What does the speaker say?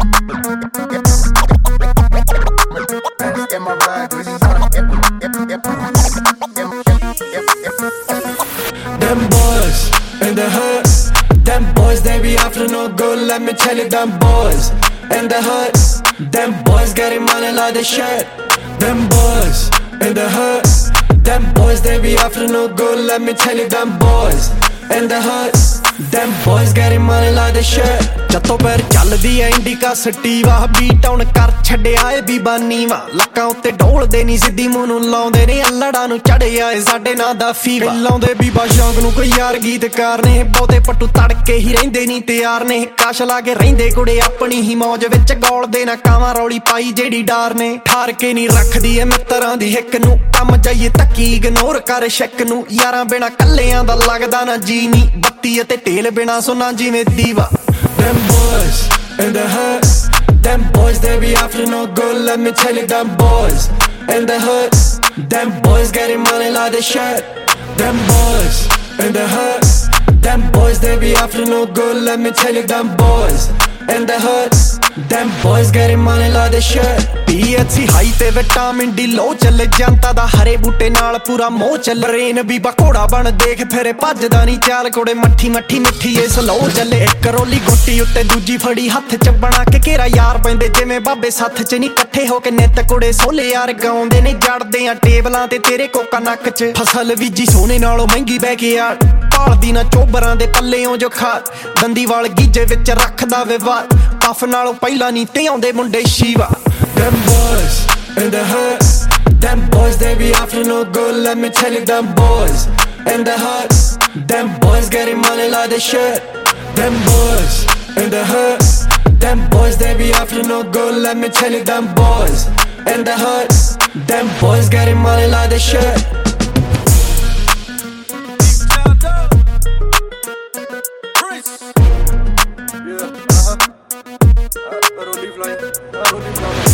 Them boys in the hood, them boys they be after no good. Let me tell you, them boys in the hood, them boys getting money like the shit. Them boys in the hood, them boys they be after no good. Let me tell you, them boys in the hood, them boys getting money like the shit. जत्तों पैर चलदी ऐ indica sativa beat on कर छड्डिया ए बीबा नीवा लक्कां उत्ते ढोलदे नी सिद्धी मूंह नूं लाउंदे ने अल्लड़ां नूं चढ़िया ए साडे नां दा फीवा लाउंदे बीबा शौक नूं कोई यार गीतकार ने बहुते पट्टू तड़के ही रहिंदे नी तैयार ने काश ला के रहिंदे कुड़े अपनी ही मौज विच गौलदे ना कावां रौली पाई जेड़ी डार ने ਠਾਰ के नी रखदी ए मित्तरां दी हिक नूं कम जाइए तक्की इग्नोर कर शक नूं यारां बिना कल्लियां दा लगदा ना जी नी बत्ती अते ढेल बिना सुना जिवें दीवा Them boys in the hood, them boys they be after no good. Let me tell you, them boys in the hood, them boys getting money like the shit. Them boys in the hood, them boys they be after no good. Let me tell you, them boys in the hood, them boys getting money like the shit. PHC high ते vitamin D low चले जनता दा हरे बूटे नाल पूरा मोह चल brain भी बकोड़ा बन देख फिरे भजदा नी चाल कोड़े मट्ठी मट्ठी मिठी ए स्लो चले एक रोली गुट्टी उत्ते दूजी फड़ी हत्थ च बना के घेरा यार पैंदे जिवें बाबे सत्थ च नी इकट्ठे हो के नित कुड़े सोले यार गाउंदे ने जड़दे आ टेबलां ते तेरे कोका नक च फसल बीजी सोने नालों महंगी बह के यार भालदी ना चोबरां दे पल्लेओं जो खाद दंदी वाल गीजे विच रखदा विवाद पफ नालों पहिलां नी ते आउंदे मुंडे शीवा Them boys in the hood, them boys they be after no good. Let me tell you, them boys in the hood, them boys getting money like the shit. Them boys in the hood, them boys they be after no good. Let me tell you, them boys in the hood, them boys getting money like the shit. Yeah, I don't leave like